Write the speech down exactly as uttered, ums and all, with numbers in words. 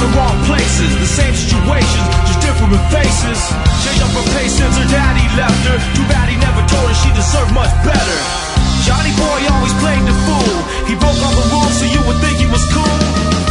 the wrong places, the same situations, just different faces. Changed up her pace since her daddy left her. Too bad he never told her she deserved much better. Johnny boy always played the fool. He broke all the rules so you would think he was cool.